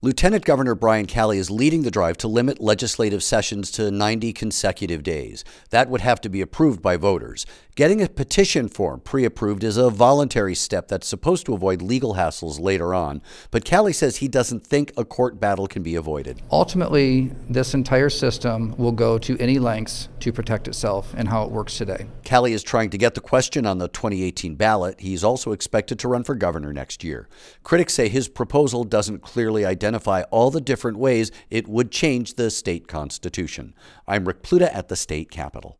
Lieutenant Governor Brian Calley is leading the drive to limit legislative sessions to 90 consecutive days. That would have to be approved by voters. Getting a petition form pre-approved is a voluntary step that's supposed to avoid legal hassles later on, but Calley says he doesn't think a court battle can be avoided. Ultimately, this entire system will go to any lengths to protect itself and how it works today. Calley is trying to get the question on the 2018 ballot. He's also expected to run for governor next year. Critics say his proposal doesn't clearly identify all the different ways it would change the state constitution. I'm Rick Pluta at the state capitol.